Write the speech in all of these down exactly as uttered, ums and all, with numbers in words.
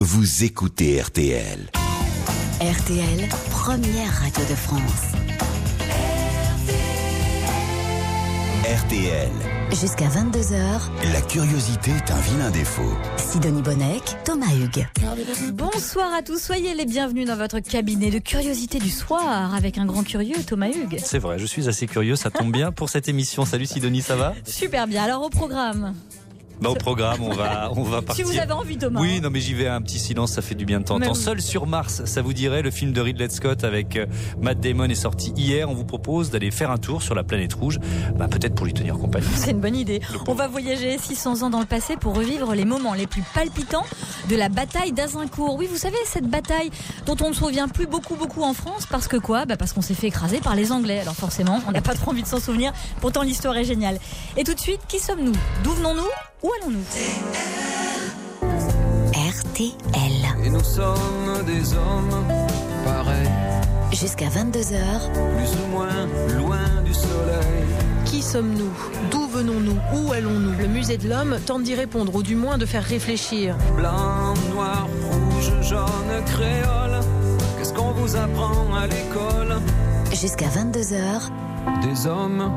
Vous écoutez R T L. R T L, première radio de France. R T L. Jusqu'à vingt-deux heures. La curiosité est un vilain défaut. Sidonie Bonnec, Thomas Hugues. Bonsoir à tous, soyez les bienvenus dans votre cabinet de curiosité du soir avec un grand curieux, Thomas Hugues. C'est vrai, je suis assez curieux, ça tombe bien pour cette émission. Salut Sidonie, ça va ? Super bien, alors au programme. Bah, au programme, on va, on va partir. Si vous avez envie, Thomas. Oui, non, mais j'y vais. Un petit silence, ça fait du bien de temps en temps. Seul sur Mars, ça vous dirait, le film de Ridley Scott avec Matt Damon est sorti hier. On vous propose d'aller faire un tour sur la planète rouge, bah, peut-être pour lui tenir compagnie. C'est une bonne idée. On va voyager six cents ans dans le passé pour revivre les moments les plus palpitants de la bataille d'Azincourt. Oui, vous savez, cette bataille dont on ne se souvient plus beaucoup, beaucoup en France. Parce que quoi ? Bah, parce qu'on s'est fait écraser par les Anglais. Alors forcément, on n'a pas trop envie de s'en souvenir. Pourtant, l'histoire est géniale. Et tout de suite, qui sommes-nous ? D'où venons-nous ? Où allons-nous ? R T L. Et nous sommes des hommes pareils. Jusqu'à vingt-deux heures. Plus ou moins loin du soleil. Qui sommes-nous ? D'où venons-nous ? Où allons-nous ? Le musée de l'homme tente d'y répondre, ou du moins de faire réfléchir. Blanc, noir, rouge, jaune, créole. Qu'est-ce qu'on vous apprend à l'école ? Jusqu'à vingt-deux heures. Des hommes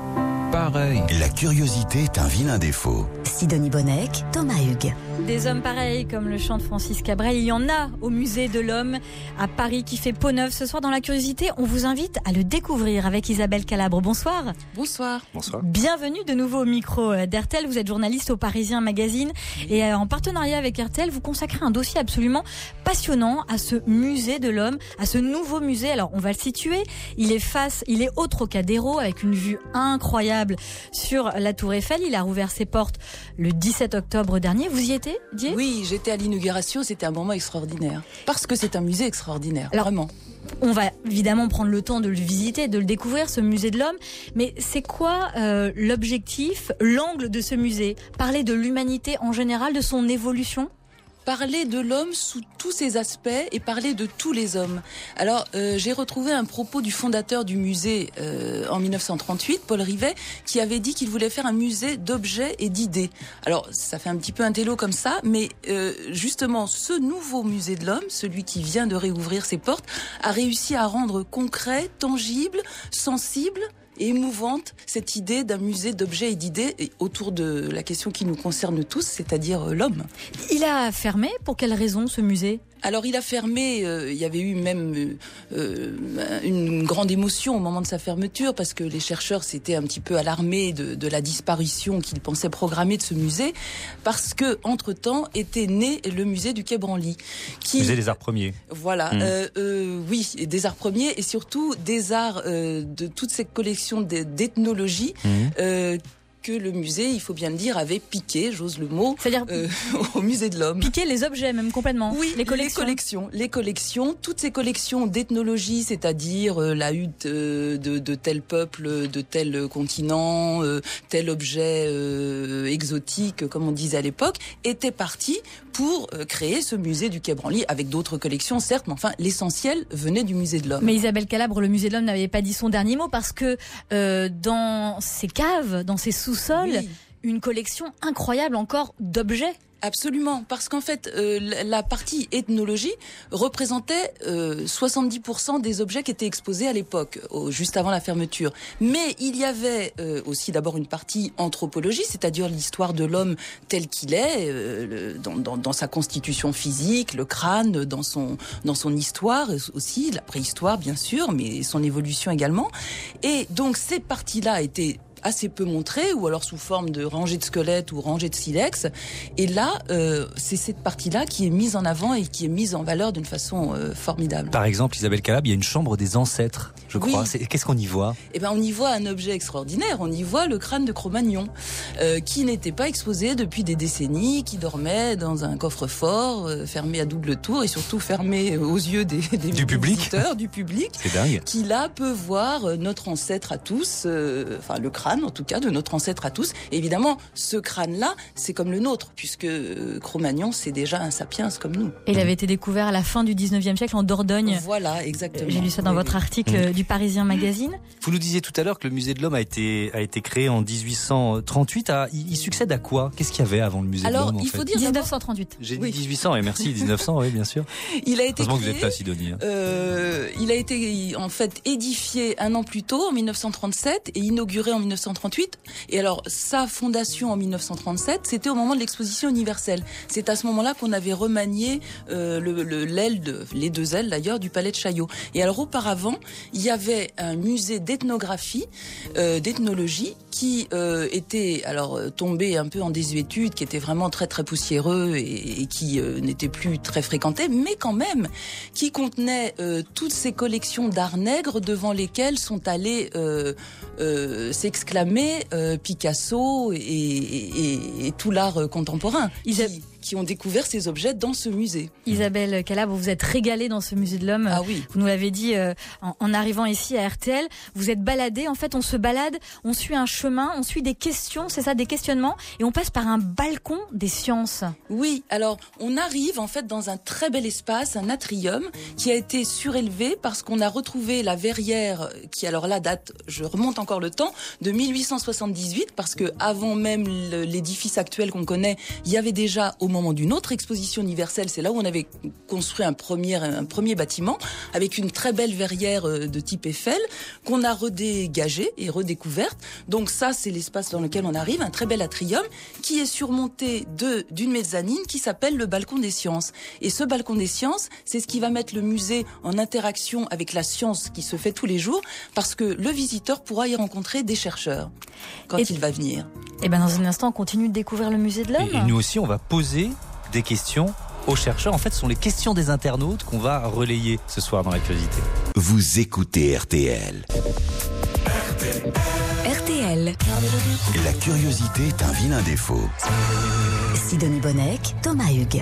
pareils. La curiosité est un vilain défaut. Sidonie Bonnec, Thomas Hugues. Des hommes pareils, comme le chante Francis Cabrel, il y en a au musée de l'homme à Paris qui fait peau neuve. Ce soir dans la curiosité, on vous invite à le découvrir avec Isabelle Calabre. Bonsoir. Bonsoir. Bonsoir. Bienvenue de nouveau au micro d'R T L. Vous êtes journaliste au Parisien Magazine et en partenariat avec R T L, vous consacrez un dossier absolument passionnant à ce musée de l'homme, à ce nouveau musée. Alors on va le situer. Il est face, il est au Trocadéro avec une vue incroyable sur la Tour Eiffel. Il a rouvert ses portes le dix-sept octobre dernier. Vous y étiez ? Dié ? Oui, j'étais à l'inauguration, c'était un moment extraordinaire. Parce que c'est un musée extraordinaire, Alors, vraiment. On va évidemment prendre le temps de le visiter, de le découvrir, ce musée de l'homme. Mais c'est quoi euh, l'objectif, l'angle de ce musée ? Parler de l'humanité en général, de son évolution ? Parler de l'homme sous tous ses aspects et parler de tous les hommes. Alors, euh, j'ai retrouvé un propos du fondateur du musée euh, en dix-neuf cent trente-huit, Paul Rivet, qui avait dit qu'il voulait faire un musée d'objets et d'idées. Alors, ça fait un petit peu un télo comme ça, mais euh, justement, ce nouveau musée de l'homme, celui qui vient de réouvrir ses portes, a réussi à rendre concret, tangible, sensible et émouvante cette idée d'un musée d'objets et d'idées et autour de la question qui nous concerne tous, c'est-à-dire l'homme. Il a fermé, pour quelle raison ce musée ? Alors il a fermé, euh, il y avait eu même euh, une grande émotion au moment de sa fermeture parce que les chercheurs s'étaient un petit peu alarmés de, de la disparition qu'ils pensaient programmer de ce musée parce que entre-temps était né le musée du Quai Branly. Qui, musée des arts premiers. Voilà, mmh. euh, euh, oui, des arts premiers et surtout des arts euh, de toutes ces collections d'ethnologie mmh. euh, que le musée, il faut bien le dire, avait piqué, j'ose le mot, c'est-à-dire euh, au musée de l'homme. Piqué les objets même complètement. Oui, les collections. Les collections, les collections, toutes ces collections d'ethnologie, c'est-à-dire euh, la hutte euh, de, de tel peuple, de tel continent, euh, tel objet euh, exotique, comme on disait à l'époque, étaient parties pour euh, créer ce musée du Quai Branly, avec d'autres collections, certes, mais enfin, l'essentiel venait du musée de l'homme. Mais Isabelle Calabre, le musée de l'homme n'avait pas dit son dernier mot parce que euh, dans ses caves, dans ses sous-sol, oui. Une collection incroyable encore d'objets. Absolument, parce qu'en fait, euh, la partie ethnologie représentait euh, soixante-dix pour cent des objets qui étaient exposés à l'époque, au, juste avant la fermeture. Mais il y avait euh, aussi d'abord une partie anthropologie, c'est-à-dire l'histoire de l'homme tel qu'il est, euh, dans, dans, dans sa constitution physique, le crâne, dans son, dans son histoire aussi, la préhistoire bien sûr, mais son évolution également. Et donc ces parties-là étaient assez peu montré, ou alors sous forme de rangées de squelettes ou rangées de silex. Et là, euh, c'est cette partie-là qui est mise en avant et qui est mise en valeur d'une façon euh, formidable. Par exemple, Isabelle Calabre, il y a une chambre des ancêtres, je crois. Oui. Qu'est-ce qu'on y voit ? Eh ben, on y voit un objet extraordinaire. On y voit le crâne de Cro-Magnon, euh, qui n'était pas exposé depuis des décennies, qui dormait dans un coffre-fort, euh, fermé à double tour et surtout fermé aux yeux des, des du public. visiteurs, du public. C'est dingue. Qui là peut voir notre ancêtre à tous, euh, enfin le crâne crâne, en tout cas, de notre ancêtre à tous. Et évidemment, ce crâne-là, c'est comme le nôtre, puisque euh, Cro-Magnon, c'est déjà un sapiens comme nous. Et il avait été découvert à la fin du dix-neuvième siècle en Dordogne. Voilà, exactement. J'ai lu ça dans oui, votre oui. article mmh. du Parisien Magazine. Vous nous disiez tout à l'heure que le musée de l'homme a été, a été créé en dix-huit cent trente-huit. À, il, il succède à quoi? Qu'est-ce qu'il y avait avant le musée Alors, de l'homme en il faut fait dire dix-neuf cent trente-huit. J'ai dit oui. dix-huit cents, et merci, dix-neuf cents, oui, bien sûr. Il a été Heureusement créé, que vous êtes là, Sidonie. Euh, il a été en fait édifié un an plus tôt, en mille neuf cent trente-sept, et inauguré en mille neuf cent trente-huit. Et alors, sa fondation en mille neuf cent trente-sept, c'était au moment de l'exposition universelle. C'est à ce moment-là qu'on avait remanié euh, le, le, l'aile, de, les deux ailes d'ailleurs, du palais de Chaillot. Et alors, auparavant, il y avait un musée d'ethnographie, euh, d'ethnologie, qui euh, était alors tombé un peu en désuétude, qui était vraiment très très poussiéreux et, et qui euh, n'était plus très fréquenté, mais quand même qui contenait euh, toutes ces collections d'art nègre devant lesquelles sont allés euh, euh, s'exclamer euh, Picasso et, et, et, et tout l'art contemporain. Ils qui, qui ont découvert ces objets dans ce musée. Isabelle Calab, vous vous êtes régalée dans ce musée de l'homme. Ah oui. Vous nous l'avez dit euh, en, en arrivant ici à R T L. Vous êtes baladée. En fait, on se balade, on suit un chemin, on suit des questions, c'est ça, des questionnements, et on passe par un balcon des sciences. Oui. Alors, on arrive en fait dans un très bel espace, un atrium, qui a été surélevé parce qu'on a retrouvé la verrière qui, alors là, date, je remonte encore le temps, de mille huit cent soixante-dix-huit, parce que avant même l'édifice actuel qu'on connaît, il y avait déjà au moment d'une autre exposition universelle, c'est là où on avait construit un premier, un premier bâtiment avec une très belle verrière de type Eiffel qu'on a redégagée et redécouverte. Donc ça, c'est l'espace dans lequel on arrive, un très bel atrium qui est surmonté de, d'une mezzanine qui s'appelle le balcon des sciences. Et ce balcon des sciences, c'est ce qui va mettre le musée en interaction avec la science qui se fait tous les jours, parce que le visiteur pourra y rencontrer des chercheurs quand et il va venir. Et ben dans un instant, on continue de découvrir le musée de l'homme. Et, et nous aussi, on va poser des questions aux chercheurs. En fait, ce sont les questions des internautes qu'on va relayer ce soir dans la curiosité. Vous écoutez R T L. R T L. La curiosité est un vilain défaut. Sidonie Bonnec, Thomas Hugues.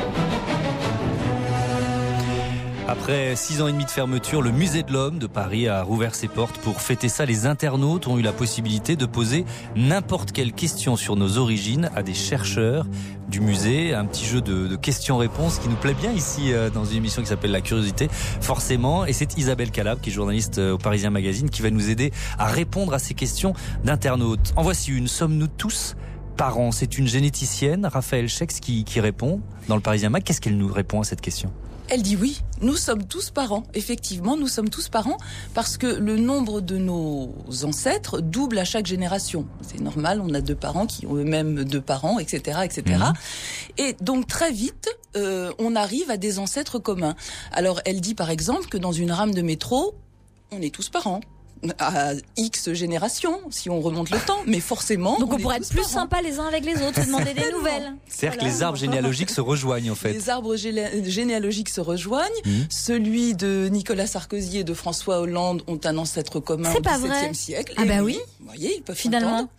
Après six ans et demi de fermeture, le musée de l'homme de Paris a rouvert ses portes. Pour fêter ça, les internautes ont eu la possibilité de poser n'importe quelle question sur nos origines à des chercheurs du musée. Un petit jeu de, de questions-réponses qui nous plaît bien ici euh, dans une émission qui s'appelle La Curiosité, forcément. Et c'est Isabelle Calab, qui est journaliste euh, au Parisien Magazine, qui va nous aider à répondre à ces questions d'internautes. En voici une. Sommes-nous tous parents? C'est une généticienne, Raphaël Schex, qui, qui répond dans le Parisien Mag. Qu'est-ce qu'elle nous répond à cette question? Elle dit oui, nous sommes tous parents. Effectivement, nous sommes tous parents parce que le nombre de nos ancêtres double à chaque génération. C'est normal, on a deux parents qui ont eux-mêmes deux parents, et cetera, et cetera. Mmh. Et donc très vite, euh, on arrive à des ancêtres communs. Alors elle dit par exemple que dans une rame de métro, on est tous parents. À X générations, si on remonte le temps, mais forcément... Donc on, on pourrait être plus parents. sympas les uns avec les autres, demander des nouvelles. C'est-à-dire Voilà. que les arbres généalogiques se rejoignent en fait. Les arbres gé- généalogiques se rejoignent. Mmh. Celui de Nicolas Sarkozy et de François Hollande ont un ancêtre commun C'est au pas dix-septième vrai. siècle. Ah et bah oui. Vous voyez, ils peuvent Finalement.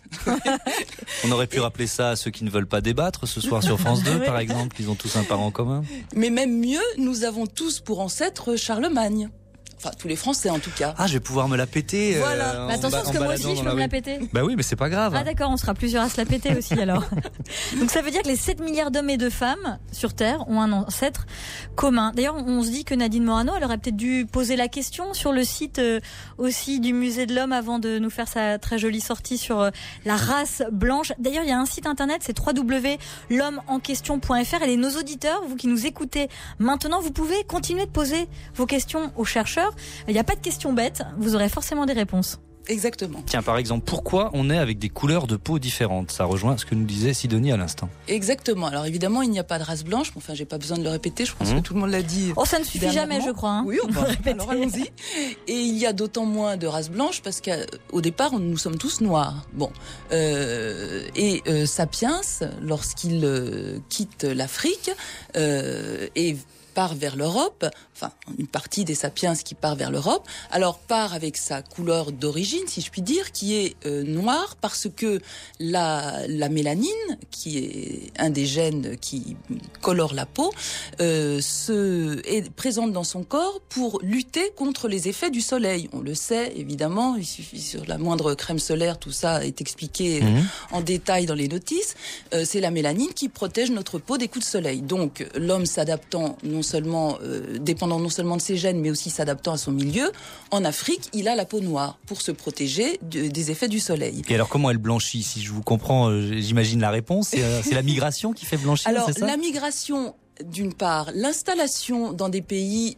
On aurait pu rappeler ça à ceux qui ne veulent pas débattre ce soir sur France deux, Oui. par exemple, qu'ils ont tous un parent commun. Mais même mieux, nous avons tous pour ancêtre Charlemagne. Enfin, tous les Français en tout cas. Ah, je vais pouvoir me la péter. Voilà. euh, Mais en attention, ba- parce en que moi baladant aussi, je dans peux la me la rue. péter. Bah oui, mais c'est pas grave. Ah d'accord, on sera plusieurs à se la péter aussi alors. Donc ça veut dire que les sept milliards d'hommes et de femmes sur Terre ont un ancêtre commun. D'ailleurs, on se dit que Nadine Morano, elle aurait peut-être dû poser la question sur le site euh, aussi du musée de l'homme avant de nous faire sa très jolie sortie sur euh, la race blanche. D'ailleurs, il y a un site internet, c'est w w w point l'homme en question point f r, et les, nos auditeurs, vous qui nous écoutez maintenant, vous pouvez continuer de poser vos questions aux chercheurs. Il n'y a pas de questions bêtes, vous aurez forcément des réponses. Exactement. Tiens, par exemple, pourquoi on est avec des couleurs de peau différentes? Ça rejoint ce que nous disait Sidonie à l'instant. Exactement. Alors évidemment, il n'y a pas de race blanche. Mais enfin, j'ai pas besoin de le répéter. Je pense Mmh. que tout le monde l'a dit. Oh, ça ne suffit jamais, je crois. Hein. Oui, on va alors allons-y. Et il y a d'autant moins de race blanche parce qu'au départ, nous sommes tous noirs. Bon, euh, et euh, Sapiens, lorsqu'il euh, quitte l'Afrique, euh, et part vers l'Europe, enfin une partie des sapiens qui part vers l'Europe, alors part avec sa couleur d'origine, si je puis dire, qui est euh, noire parce que la, la mélanine, qui est un des gènes qui colore la peau, euh, se, est présente dans son corps pour lutter contre les effets du soleil. On le sait, évidemment, il suffit sur la moindre crème solaire, tout ça est expliqué mmh. en détail dans les notices. Euh, c'est la mélanine qui protège notre peau des coups de soleil. Donc l'homme s'adaptant non seulement, euh, dépendant non seulement de ses gènes, mais aussi s'adaptant à son milieu, en Afrique, il a la peau noire pour se protéger de, des effets du soleil. Et alors comment elle blanchit? Si je vous comprends, euh, j'imagine la réponse, c'est, euh, c'est la migration qui fait blanchir, alors, c'est ça? La migration... D'une part, l'installation dans des pays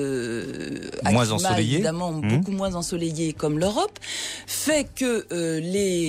euh, moins ensoleillés, évidemment mmh. beaucoup moins ensoleillés comme l'Europe, fait que euh,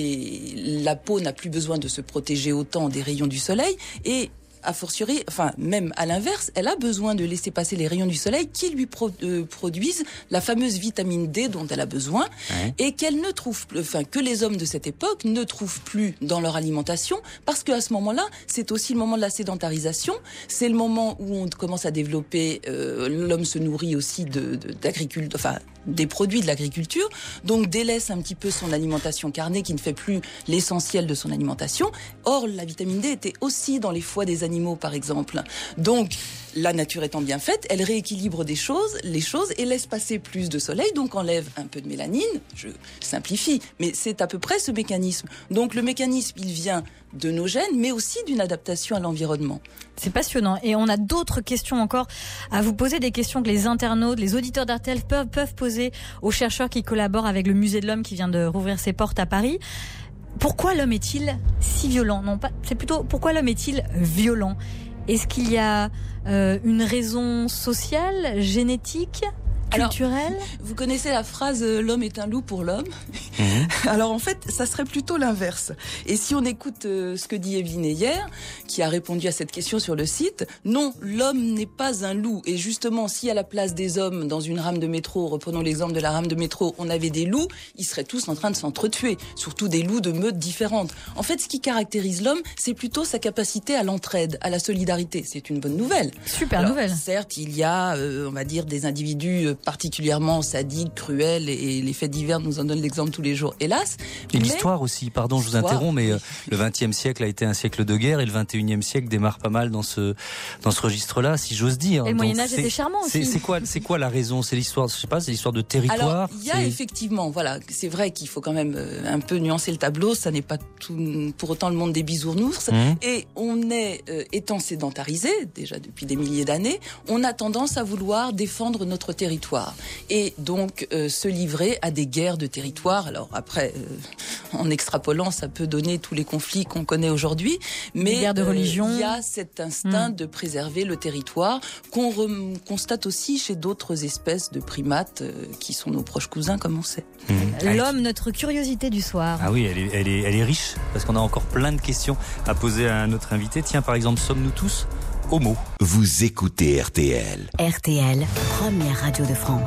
les, la peau n'a plus besoin de se protéger autant des rayons du soleil et a fortiori, enfin même à l'inverse, elle a besoin de laisser passer les rayons du soleil qui lui pro, euh, produisent la fameuse vitamine D dont elle a besoin ouais. et qu'elle ne trouve, enfin que les hommes de cette époque ne trouvent plus dans leur alimentation parce qu'à ce moment-là, c'est aussi le moment de la sédentarisation, c'est le moment où on commence à développer, euh, l'homme se nourrit aussi de, de d'agriculture, enfin des produits de l'agriculture, donc délaisse un petit peu son alimentation carnée qui ne fait plus l'essentiel de son alimentation. Or, la vitamine D était aussi dans les foies des animaux, par exemple. Donc, la nature étant bien faite, elle rééquilibre des choses, les choses et laisse passer plus de soleil, donc enlève un peu de mélanine. Je simplifie, mais c'est à peu près ce mécanisme. Donc, le mécanisme, il vient de nos gènes, mais aussi d'une adaptation à l'environnement. C'est passionnant. Et on a d'autres questions encore à vous poser, des questions que les internautes, les auditeurs d'R T L peuvent, peuvent poser aux chercheurs qui collaborent avec le Musée de l'Homme qui vient de rouvrir ses portes à Paris. Pourquoi l'homme est-il si violent? Non, pas, c'est plutôt pourquoi l'homme est-il violent? Est-ce qu'il y a euh, une raison sociale, génétique, culturelle? Alors, vous connaissez la phrase euh, « l'homme est un loup pour l'homme ». Mmh. Alors en fait, ça serait plutôt l'inverse. Et si on écoute euh, ce que dit Evelyne hier, qui a répondu à cette question sur le site, non, l'homme n'est pas un loup. Et justement, si à la place des hommes dans une rame de métro, reprenons l'exemple de la rame de métro, on avait des loups, ils seraient tous en train de s'entretuer, surtout des loups de meutes différentes. En fait, ce qui caractérise l'homme, c'est plutôt sa capacité à l'entraide, à la solidarité. C'est une bonne nouvelle. Super Alors, nouvelle. Certes, il y a, euh, on va dire, des individus euh, particulièrement sadiques, cruels, et les faits divers nous en donnent l'exemple tous les jours, hélas. Et mais l'histoire aussi, pardon, je vous interromps, mais oui. Le vingtième siècle a été un siècle de guerre et le vingt et unième siècle démarre pas mal dans ce dans ce registre-là, si j'ose dire. Et le Moyen-Âge était charmant aussi. C'est, c'est quoi, c'est quoi la raison? C'est l'histoire, je sais pas, c'est l'histoire de territoire. Alors, il y a c'est... effectivement, voilà, c'est vrai qu'il faut quand même un peu nuancer le tableau. Ça n'est pas tout, pour autant le monde des bisounours. Mmh. Et on est, euh, étant sédentarisé déjà depuis des milliers d'années, on a tendance à vouloir défendre notre territoire et donc euh, se livrer à des guerres de territoire. Alors après, euh, en extrapolant, ça peut donner tous les conflits qu'on connaît aujourd'hui, mais guerres de religion. Il euh, y a cet instinct mmh. de préserver le territoire qu'on re- constate aussi chez d'autres espèces de primates euh, qui sont nos proches cousins, comme on sait. Mmh. L'homme, notre curiosité du soir. Ah oui, elle est, elle est, elle est riche parce qu'on a encore plein de questions à poser à notre invité. Tiens, par exemple, sommes-nous tous homo? Vous écoutez R T L. R T L, première radio de France.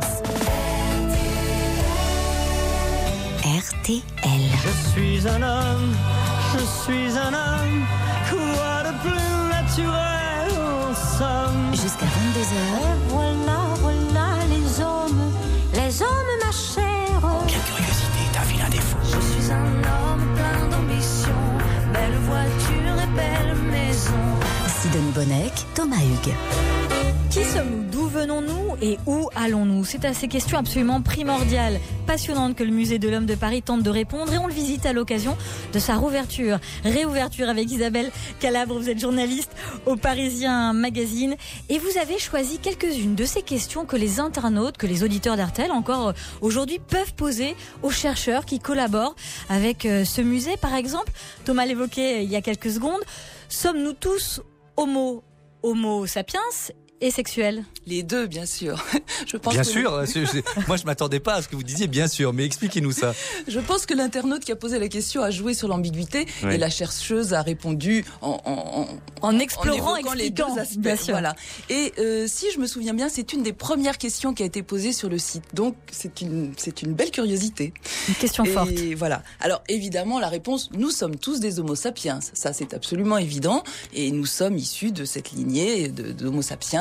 R T L. Je suis un homme, je suis un homme, quoi de plus naturel en somme. Jusqu'à vingt-deux heures. Et voilà, voilà les hommes, les hommes ma chère. Quelle curiosité est un vilain défaut. Je suis un homme plein d'ambition, belle voiture et belle maison. Sidonie Bonnec, Thomas Hugues. Qui sommes-nous? D'où venons-nous et où allons-nous? C'est à ces questions absolument primordiales, passionnantes que le Musée de l'Homme de Paris tente de répondre et on le visite à l'occasion de sa rouverture. Réouverture avec Isabelle Calabre, vous êtes journaliste au Parisien Magazine et vous avez choisi quelques-unes de ces questions que les internautes, que les auditeurs d'R T L encore aujourd'hui peuvent poser aux chercheurs qui collaborent avec ce musée. Par exemple, Thomas l'évoquait il y a quelques secondes, sommes-nous tous homo, homo sapiens et sexuel? Les deux, bien sûr. Je pense bien que sûr. Le... Moi, je m'attendais pas à ce que vous disiez bien sûr, mais expliquez-nous ça. Je pense que l'internaute qui a posé la question a joué sur l'ambiguïté oui. et la chercheuse a répondu en en, en, en explorant, en expliquant les deux aspects. Bien sûr. Voilà. Et euh, si je me souviens bien, c'est une des premières questions qui a été posée sur le site. Donc c'est une c'est une belle curiosité. Une question et forte. Et voilà. Alors évidemment, la réponse, nous sommes tous des Homo sapiens. Ça, c'est absolument évident. Et nous sommes issus de cette lignée de, d'Homo sapiens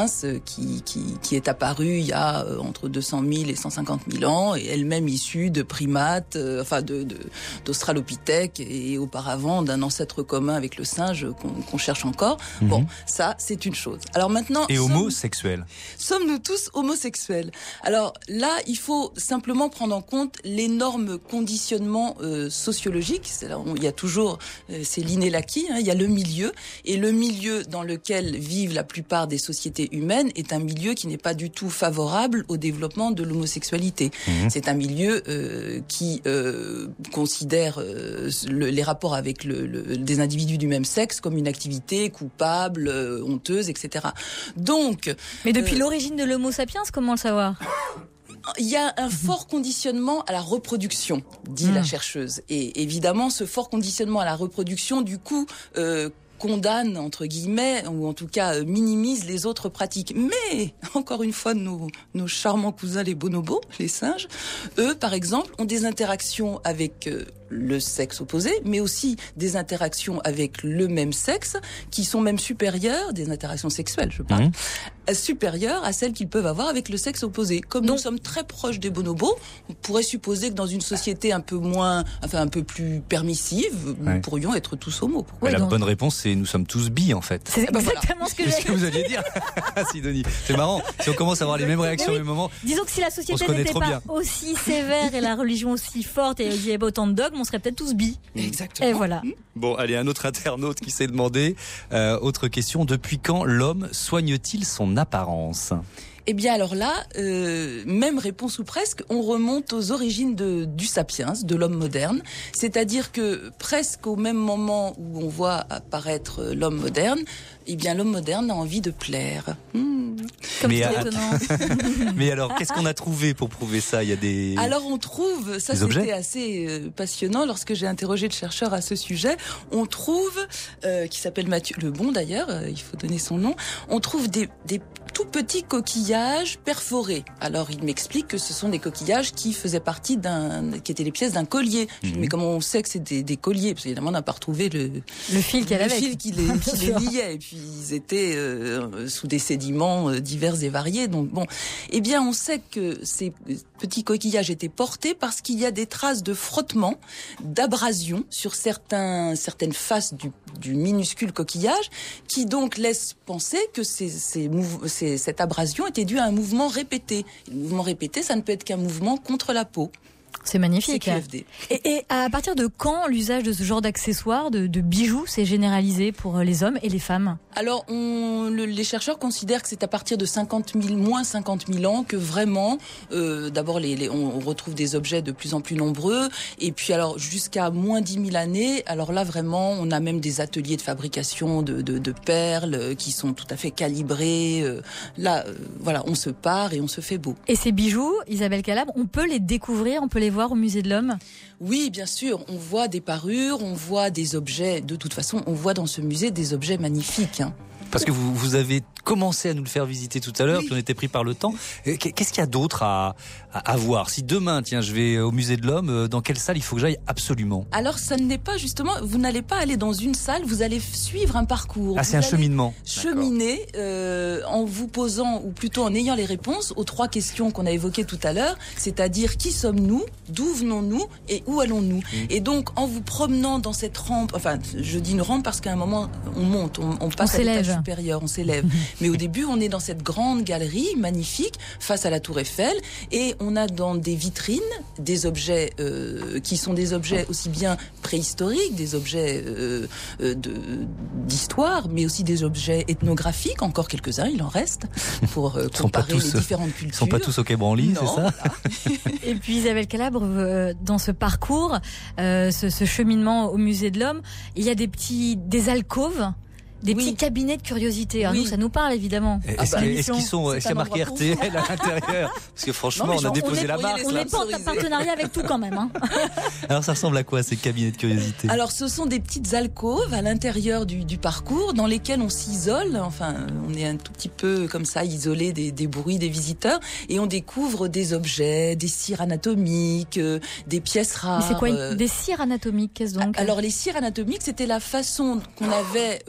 sapiens euh, qui, qui, qui est apparue il y a euh, entre deux cent mille et cent cinquante mille ans, et elle-même issue de primates, euh, enfin de, de, d'australopithèques, et auparavant d'un ancêtre commun avec le singe qu'on, qu'on cherche encore. Mmh. Bon, ça, c'est une chose. Alors maintenant, et homosexuels. Sommes-nous tous homosexuels? Alors là, il faut simplement prendre en compte l'énorme conditionnement euh, sociologique. C'est là où il y a toujours, euh, c'est l'inné l'acquis, hein, il y a le milieu, et le milieu dans lequel vivent la plupart des sociétés humaines est un milieu qui n'est pas du tout favorable au développement de l'homosexualité. Mmh. C'est un milieu euh, qui euh, considère euh, le, les rapports avec le, le, des individus du même sexe comme une activité coupable, euh, honteuse, et cetera. Donc, mais depuis euh, l'origine de l'Homo sapiens, comment le savoir? Il y a un fort conditionnement à la reproduction, dit mmh. la chercheuse. Et évidemment, ce fort conditionnement à la reproduction, du coup, euh, condamne, entre guillemets, ou en tout cas euh, minimise les autres pratiques. Mais, encore une fois, nos, nos charmants cousins, les bonobos, les singes, eux, par exemple, ont des interactions avec euh, le sexe opposé, mais aussi des interactions avec le même sexe, qui sont même supérieures, des interactions sexuelles, je parle, mmh. supérieures à celles qu'ils peuvent avoir avec le sexe opposé. Comme Donc, nous sommes très proches des bonobos, on pourrait supposer que dans une société un peu moins, enfin un peu plus permissive, ouais. nous pourrions être tous homos. Ouais, la donc... bonne réponse, c'est nous sommes tous bi, en fait. C'est exactement voilà. ce que, ce que vous alliez dire, Sidonie. C'est marrant. Si on commence à avoir les mêmes réactions au même moment. Disons que si la société n'était pas bien. aussi sévère et la religion aussi forte et il n'y avait pas autant de dogmes, on serait peut-être tous bi. Exactement. Et voilà. Bon, allez, un autre internaute qui s'est demandé. Euh, autre question. Depuis quand l'homme soigne-t-il son apparence ? Eh bien alors là, euh, même réponse ou presque, on remonte aux origines de, du sapiens, de l'homme moderne. C'est-à-dire que presque au même moment où on voit apparaître l'homme moderne, eh bien l'homme moderne a envie de plaire. Mmh. Comme mais, c'est étonnant. Mais alors, qu'est-ce qu'on a trouvé pour prouver ça ? Il y a des Alors on trouve, ça c'était assez euh, passionnant lorsque j'ai interrogé le chercheur à ce sujet, on trouve, euh, qui s'appelle Mathieu Lebon d'ailleurs, euh, il faut donner son nom, on trouve des, des tout petits coquillages perforés. Alors il m'explique que ce sont des coquillages qui faisaient partie d'un, qui étaient les pièces d'un collier. Mmh. Mais comment on sait que c'est des, des colliers ? Parce qu'évidemment on n'a pas retrouvé le, le fil qu'elle le avait. fil qui les, qui les liait. Et puis ils étaient euh, sous des sédiments euh, divers et variés. Donc bon, eh bien on sait que ces petits coquillages étaient portés parce qu'il y a des traces de frottement, d'abrasion sur certains, certaines faces du, du minuscule coquillage, qui donc laissent penser que ces, ces mouv- ces, cette abrasion était due à un mouvement répété. Le mouvement répété, ça ne peut être qu'un mouvement contre la peau. C'est magnifique. C'est et, et à partir de quand l'usage de ce genre d'accessoires, de, de bijoux, s'est généralisé pour les hommes et les femmes ? Alors, on, le, les chercheurs considèrent que c'est à partir de cinquante mille, moins cinquante mille ans que vraiment, euh, d'abord, les, les, on retrouve des objets de plus en plus nombreux. Et puis, alors, jusqu'à moins dix mille années, alors là, vraiment, on a même des ateliers de fabrication de, de, de perles qui sont tout à fait calibrés. Euh, là, euh, voilà, on se pare et on se fait beau. Et ces bijoux, Isabelle Calabre, on peut les découvrir, on peut les voir au Musée de l'Homme ? Oui, bien sûr. On voit des parures, on voit des objets. De toute façon, on voit dans ce musée des objets magnifiques. Hein. Parce que vous, vous avez commencé à nous le faire visiter tout à l'heure, oui. Puis on était pris par le temps. Qu'est-ce qu'il y a d'autre à, à, à voir ? Si demain, tiens, je vais au Musée de l'Homme, dans quelle salle il faut que j'aille absolument ? Alors, ça n'est pas justement, vous n'allez pas aller dans une salle, vous allez suivre un parcours. Ah, c'est un cheminement. Cheminer euh, en vous posant, ou plutôt en ayant les réponses aux trois questions qu'on a évoquées tout à l'heure, c'est-à-dire qui sommes-nous, d'où venons-nous et où allons-nous ? mmh. Et donc, en vous promenant dans cette rampe, enfin, je dis une rampe parce qu'à un moment, on monte, on, on passe on à l'étage supérieur, on s'élève. Mais au début, on est dans cette grande galerie magnifique face à la Tour Eiffel et on a dans des vitrines des objets euh, qui sont des objets aussi bien préhistoriques, des objets euh, de, d'histoire, mais aussi des objets ethnographiques, encore quelques-uns, il en reste, pour euh, comparer tous, les différentes cultures. Ils ne sont pas tous au Quai Branly, c'est ça ? Voilà. Et puis Isabelle Calabre, euh, dans ce parcours, euh, ce, ce cheminement au Musée de l'Homme, il y a des petits, des alcôves. Des oui. petits cabinets de curiosité. Alors oui. Nous, ça nous parle évidemment. Est-ce, ah bah, est-ce qu'ils sont, est-ce qu'il y a marqué R T L à l'intérieur ? Parce que franchement, non, on a déposé on est, la marque. On n'est pas en partenariat avec tout quand même. Hein. Alors, ça ressemble à quoi ces cabinets de curiosité ? Alors, ce sont des petites alcôves à l'intérieur du, du parcours dans lesquelles on s'isole. Enfin, on est un tout petit peu comme ça, isolé des, des bruits des visiteurs, et on découvre des objets, des cires anatomiques, euh, des pièces rares. Mais c'est quoi une, des cires anatomiques ? Qu'est-ce donc ? Alors, les cires anatomiques, c'était la façon qu'on avait euh, au dix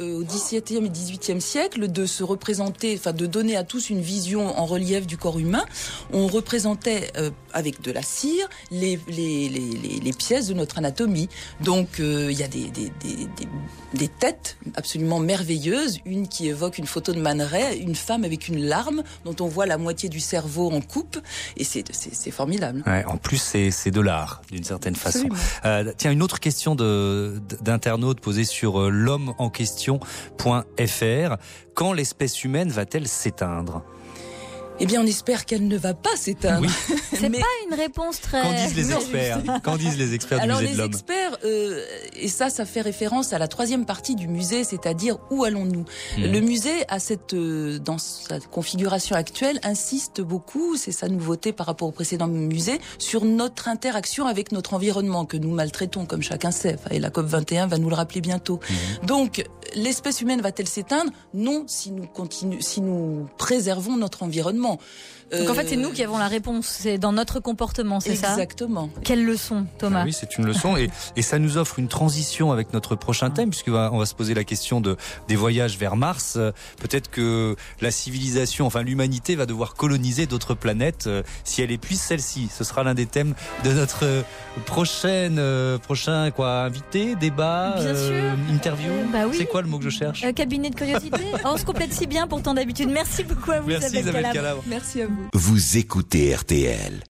dix-septième et dix-huitième siècle de se représenter, enfin de donner à tous une vision en relief du corps humain. On représentait euh, avec de la cire les, les, les, les, les pièces de notre anatomie. Donc euh, il y a des, des, des, des, des têtes absolument merveilleuses, une qui évoque une photo de Man Ray, une femme avec une larme dont on voit la moitié du cerveau en coupe, et c'est, c'est, c'est formidable. Ouais, en plus, c'est, c'est de l'art, d'une certaine façon. Euh, tiens, une autre question de, d'internaute posée sur euh, l'homme en question point f r. Quand l'espèce humaine va-t-elle s'éteindre ? Eh bien, on espère qu'elle ne va pas s'éteindre. Oui. C'est mais... pas une réponse très... Qu'en disent les experts ? Qu'en disent les experts du Alors, musée de l'homme ? Alors, les experts, euh, et ça, ça fait référence à la troisième partie du musée, c'est-à-dire où allons-nous ? mmh. Le musée, a cette, euh, dans sa configuration actuelle, insiste beaucoup, c'est sa nouveauté par rapport au précédent musée, sur notre interaction avec notre environnement, que nous maltraitons, comme chacun sait. Et la COP vingt et un va nous le rappeler bientôt. Mmh. Donc, l'espèce humaine va-t-elle s'éteindre ? Non, si nous continuons, si nous préservons notre environnement. Donc en fait, c'est nous qui avons la réponse. C'est dans notre comportement, c'est Exactement. ça ? Exactement. Quelle leçon, Thomas ? Ah oui, c'est une leçon et, et ça nous offre une transition avec notre prochain thème, puisqu'on va, on va se poser la question de, des voyages vers Mars. Peut-être que la civilisation, enfin l'humanité va devoir coloniser d'autres planètes si elle épuise celle-ci. Ce sera l'un des thèmes de notre prochaine, euh, prochain quoi, invité, débat, Bien euh, sûr. interview. Euh, bah oui. C'est quoi le mot que je cherche ? euh, Cabinet de curiosité. Oh, on se complète si bien pourtant d'habitude. Merci beaucoup à vous, Merci Isabelle Isabelle Calabre. Calabre. Merci à vous. Vous écoutez R T L.